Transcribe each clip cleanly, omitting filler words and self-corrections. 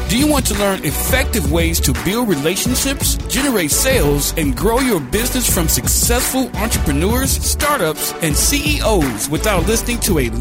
Do you want to learn effective ways to build relationships, generate sales, and grow your business from successful entrepreneurs, startups, and CEOs without listening to a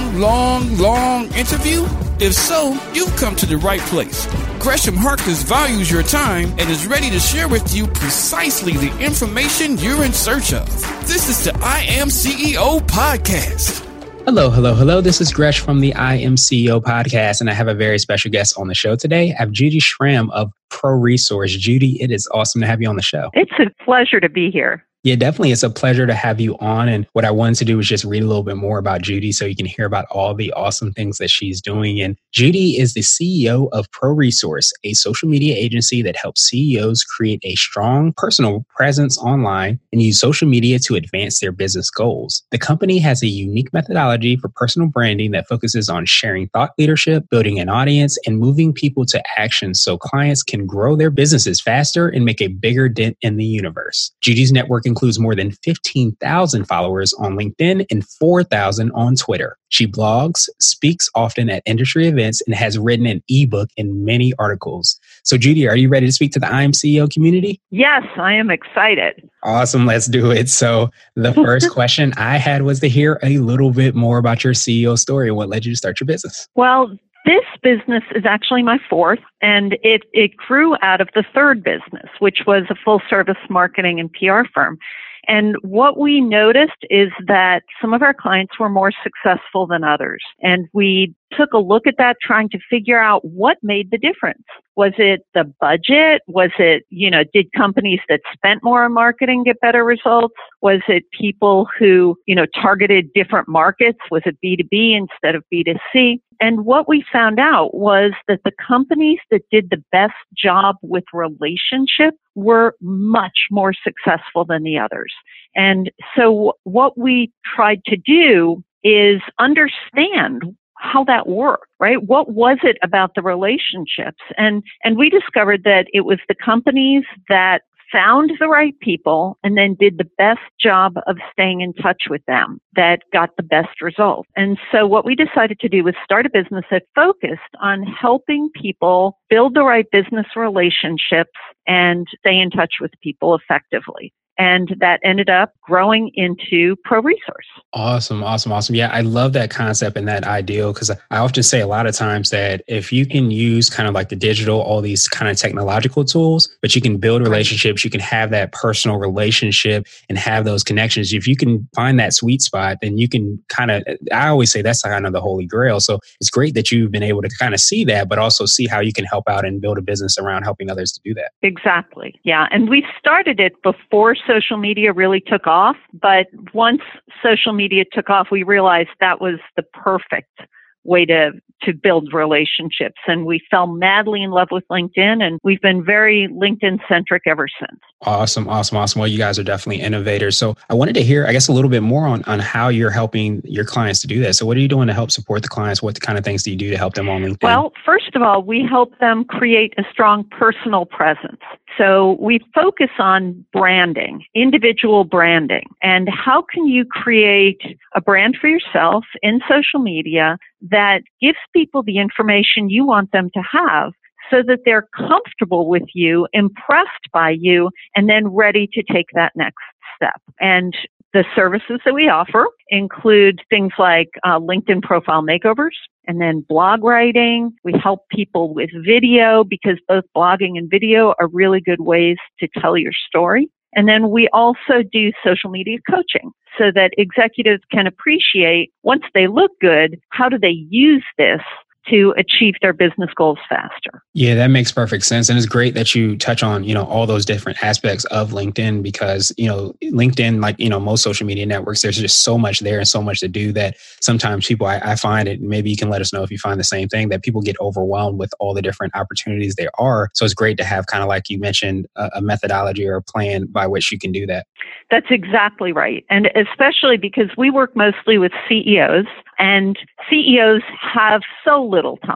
long interview? If so, you've come to the right place. Gresham Harkless values your time and is ready to share with you precisely the information you're in search of. This is the I Am CEO podcast. Hello. This is Gresh from the I Am CEO podcast, and I have a very special guest on the show today. I have Judy Schramm of ProResource. Judy, it is awesome to have you on the show. It's a pleasure to be here. Yeah, definitely. It's a pleasure to have you on. And what I wanted to do was just read a little bit more about Judy so you can hear about all the awesome things that she's doing. And Judy is the CEO of ProResource, a social media agency that helps CEOs create a strong personal presence online and use social media to advance their business goals. The company has a unique methodology for personal branding that focuses on sharing thought leadership, building an audience, and moving people to action so clients can grow their businesses faster and make a bigger dent in the universe. Judy's network includes more than 15,000 followers on LinkedIn and 4,000 on Twitter. She blogs, speaks often at industry events, and has written an ebook and many articles. So Judy, are you ready to speak to the I Am CEO community? Yes, I am excited. Awesome. Let's do it. So the first question I had was to hear a little bit more about your CEO story and what led you to start your business. Well, this business is actually my fourth, and it grew out of the third business, which was a full service marketing and PR firm. And what we noticed is that some of our clients were more successful than others. And we took a look at that, trying to figure out what made the difference. Was it the budget? Was it, did companies that spent more on marketing get better results? Was it people who, targeted different markets? Was it B2B instead of B2C? And what we found out was that the companies that did the best job with relationship were much more successful than the others. And so what we tried to do is understand how that worked, right? What was it about the relationships? And we discovered that it was the companies that found the right people and then did the best job of staying in touch with them that got the best result. And so what we decided to do was start a business that focused on helping people build the right business relationships and stay in touch with people effectively. And that ended up growing into ProResource. Awesome. Yeah, I love that concept and that ideal because I often say a lot of times that if you can use kind of like the digital, all these kind of technological tools, but you can build relationships, you can have that personal relationship and have those connections. If you can find that sweet spot, then you can kind of, I always say that's kind of the holy grail. So it's great that you've been able to kind of see that, but also see how you can help out and build a business around helping others to do that. Exactly. Yeah. And we started it before social media really took off. But once social media took off, we realized that was the perfect way to build relationships. And we fell madly in love with LinkedIn, and we've been very LinkedIn-centric ever since. Awesome. Well, you guys are definitely innovators. So I wanted to hear, I guess, a little bit more on how you're helping your clients to do that. So what are you doing to help support the clients? What kind of things do you do to help them on LinkedIn? Well, first of all, we help them create a strong personal presence. So we focus on branding, individual branding, and how can you create a brand for yourself in social media that gives people the information you want them to have so that they're comfortable with you, impressed by you, and then ready to take that next step. And the services that we offer include things like LinkedIn profile makeovers and then blog writing. We help people with video because both blogging and video are really good ways to tell your story. And then we also do social media coaching so that executives can appreciate, once they look good, how do they use this to achieve their business goals faster. Yeah, that makes perfect sense. And it's great that you touch on, all those different aspects of LinkedIn because, LinkedIn, like, most social media networks, there's just so much there and so much to do that sometimes people, I find it, maybe you can let us know if you find the same thing, that people get overwhelmed with all the different opportunities there are. So it's great to have kind of like you mentioned, a methodology or a plan by which you can do that. That's exactly right. And especially because we work mostly with CEOs, and CEOs have so little time.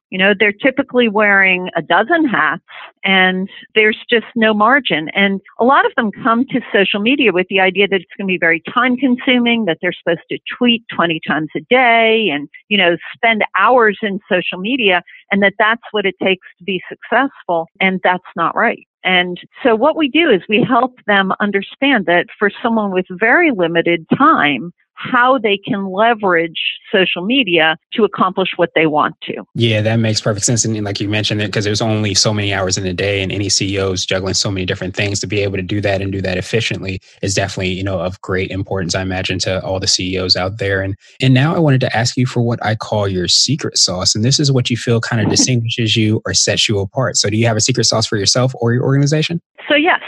They're typically wearing a dozen hats and there's just no margin. And a lot of them come to social media with the idea that it's going to be very time consuming, that they're supposed to tweet 20 times a day and, spend hours in social media, and that's what it takes to be successful. And that's not right. And so what we do is we help them understand that for someone with very limited time, how they can leverage social media to accomplish what they want to. Yeah, that makes perfect sense. And like you mentioned, because there's only so many hours in a day and any CEO is juggling so many different things, to be able to do that and do that efficiently is definitely, of great importance, I imagine, to all the CEOs out there. And now I wanted to ask you for what I call your secret sauce. And this is what you feel kind of distinguishes you or sets you apart. So do you have a secret sauce for yourself or your organization? So yes,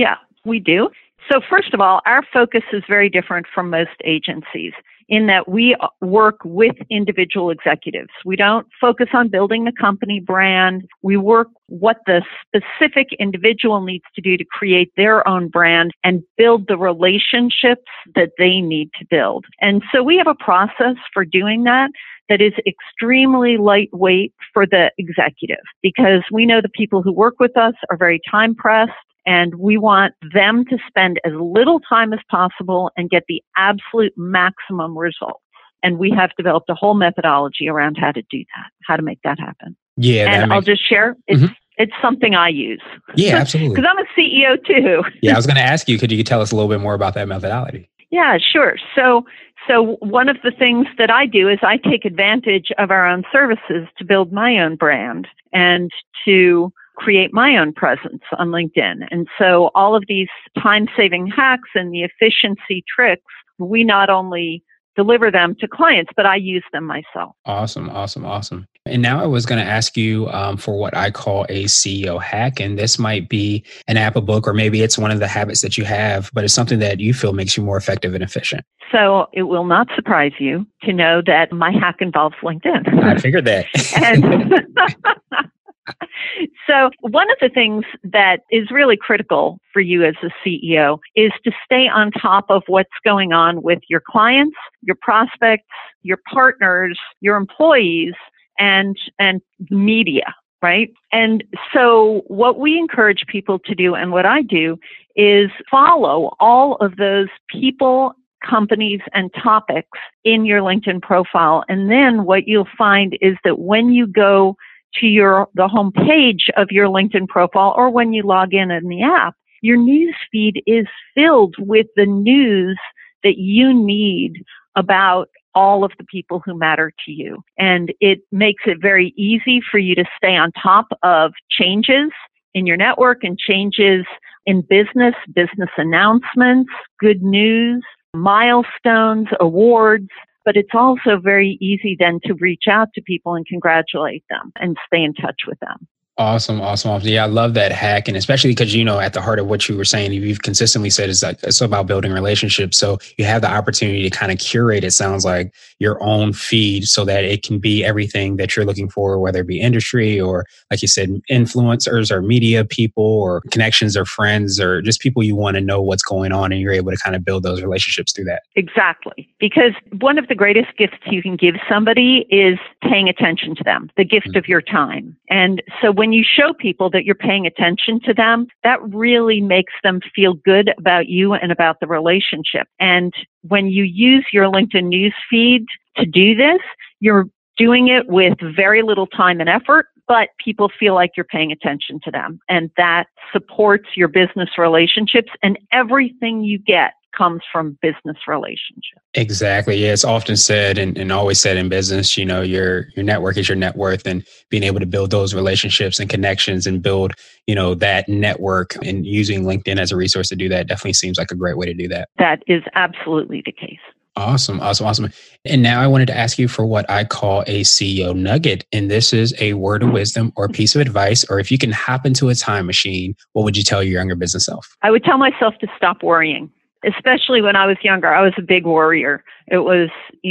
we do. So first of all, our focus is very different from most agencies in that we work with individual executives. We don't focus on building the company brand. We work what the specific individual needs to do to create their own brand and build the relationships that they need to build. And so we have a process for doing that is extremely lightweight for the executive, because we know the people who work with us are very time pressed. And we want them to spend as little time as possible and get the absolute maximum results. And we have developed a whole methodology around how to do that, how to make that happen. Yeah. And I'll just share, it's something I use. Yeah, absolutely. Because I'm a CEO too. Yeah, I was going to ask you, could you tell us a little bit more about that methodology? Yeah, sure. So one of the things that I do is I take advantage of our own services to build my own brand and to create my own presence on LinkedIn. And so all of these time-saving hacks and the efficiency tricks, we not only deliver them to clients, but I use them myself. Awesome. And now I was going to ask you for what I call a CEO hack. And this might be an app, a book, or maybe it's one of the habits that you have, but it's something that you feel makes you more effective and efficient. So it will not surprise you to know that my hack involves LinkedIn. I figured that. So one of the things that is really critical for you as a CEO is to stay on top of what's going on with your clients, your prospects, your partners, your employees, and media, right? And so what we encourage people to do, and what I do, is follow all of those people, companies, and topics in your LinkedIn profile. And then what you'll find is that when you go to the home page of your LinkedIn profile, or when you log in the app, your news feed is filled with the news that you need about all of the people who matter to you. And it makes it very easy for you to stay on top of changes in your network and changes in business announcements, good news, milestones, awards. But it's also very easy then to reach out to people and congratulate them and stay in touch with them. Awesome. Yeah, I love that hack. And especially because, at the heart of what you were saying, you've consistently said is like, it's about building relationships. So you have the opportunity to kind of curate, it sounds like, your own feed so that it can be everything that you're looking for, whether it be industry or, like you said, influencers or media people or connections or friends or just people you want to know what's going on. And you're able to kind of build those relationships through that. Exactly. Because one of the greatest gifts you can give somebody is paying attention to them, the gift of your time. And so when you show people that you're paying attention to them, that really makes them feel good about you and about the relationship. And when you use your LinkedIn news feed to do this, you're doing it with very little time and effort, but people feel like you're paying attention to them. And that supports your business relationships, and everything you get comes from business relationships. Exactly. Yeah, it's often said and always said in business, your network is your net worth, and being able to build those relationships and connections and build, that network, and using LinkedIn as a resource to do that definitely seems like a great way to do that. That is absolutely the case. Awesome. And now I wanted to ask you for what I call a CEO nugget. And this is a word of wisdom or a piece of advice, or if you can hop into a time machine, what would you tell your younger business self? I would tell myself to stop worrying. Especially when I was younger, I was a big worrier. It was,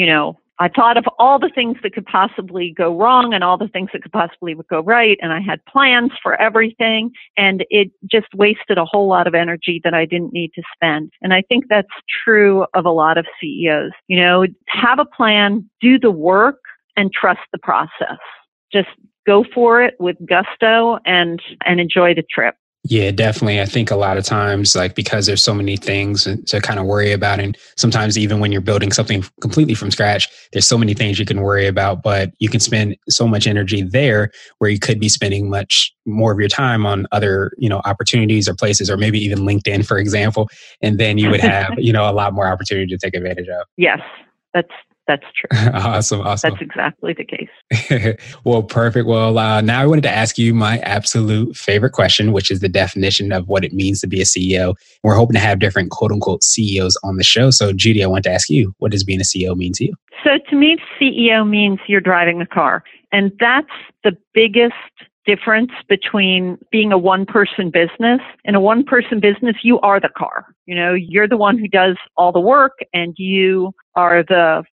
I thought of all the things that could possibly go wrong and all the things that could possibly go right. And I had plans for everything. And it just wasted a whole lot of energy that I didn't need to spend. And I think that's true of a lot of CEOs. Have a plan, do the work, and trust the process. just go for it with gusto and enjoy the trip. Yeah, definitely. I think a lot of times, like, because there's so many things to kind of worry about. And sometimes even when you're building something completely from scratch, there's so many things you can worry about, but you can spend so much energy there where you could be spending much more of your time on other, opportunities or places, or maybe even LinkedIn, for example. And then you would have, a lot more opportunity to take advantage of. Yes, that's true. Awesome. That's exactly the case. Well, perfect. Well, now I wanted to ask you my absolute favorite question, which is the definition of what it means to be a CEO. We're hoping to have different quote unquote CEOs on the show. So Judy, I want to ask you, what does being a CEO mean to you? So to me, CEO means you're driving the car. And that's the biggest difference between being a one-person business. In a one-person business, you are the car. You're the one who does all the work, and you are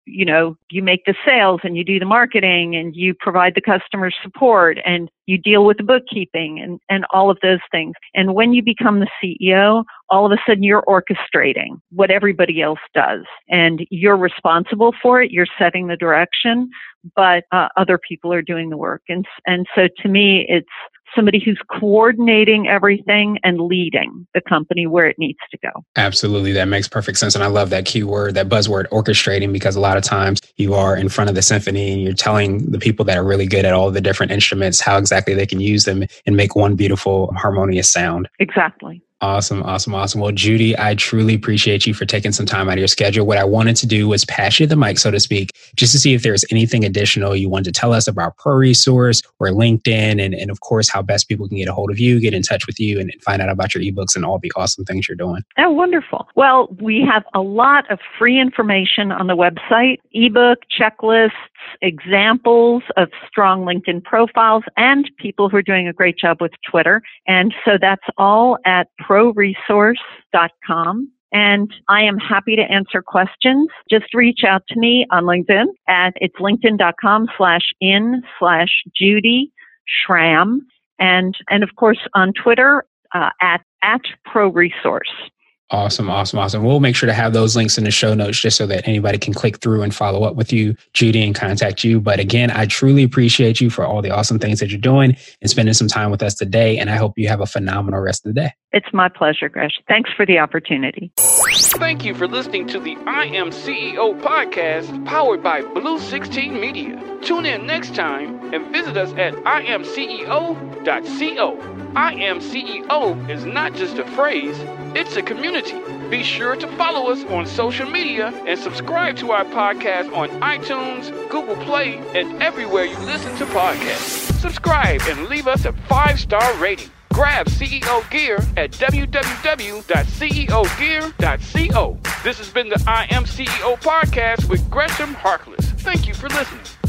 you make the sales and you do the marketing and you provide the customer support and you deal with the bookkeeping and all of those things. And when you become the CEO, all of a sudden you're orchestrating what everybody else does and you're responsible for it. You're setting the direction, but other people are doing the work. And so to me, it's somebody who's coordinating everything and leading the company where it needs to go. Absolutely. That makes perfect sense. And I love that keyword, that buzzword, orchestrating, because a lot of times you are in front of the symphony and you're telling the people that are really good at all the different instruments how exactly they can use them and make one beautiful, harmonious sound. Exactly. Awesome. Well, Judy, I truly appreciate you for taking some time out of your schedule. What I wanted to do was pass you the mic, so to speak, just to see if there's anything additional you wanted to tell us about ProResource or LinkedIn, and of course, how best people can get a hold of you, get in touch with you, and find out about your ebooks and all the awesome things you're doing. Oh, wonderful. Well, we have a lot of free information on the website, ebook, checklists, examples of strong LinkedIn profiles, and people who are doing a great job with Twitter. And so that's all at ProResource.com. And I am happy to answer questions. Just reach out to me on LinkedIn it's linkedin.com/in/Judy Schramm. And of course on Twitter at ProResource. Awesome. We'll make sure to have those links in the show notes just so that anybody can click through and follow up with you, Judy, and contact you. But again, I truly appreciate you for all the awesome things that you're doing and spending some time with us today. And I hope you have a phenomenal rest of the day. It's my pleasure, Gresh. Thanks for the opportunity. Thank you for listening to the I Am CEO podcast powered by Blue 16 Media. Tune in next time and visit us at imceo.co. I Am CEO is not just a phrase, it's a community. Be sure to follow us on social media and subscribe to our podcast on iTunes, Google Play, and everywhere you listen to podcasts. Subscribe and leave us a 5-star rating. Grab CEO Gear at www.ceogear.co. This has been the I Am CEO podcast with Gresham Harkless. Thank you for listening.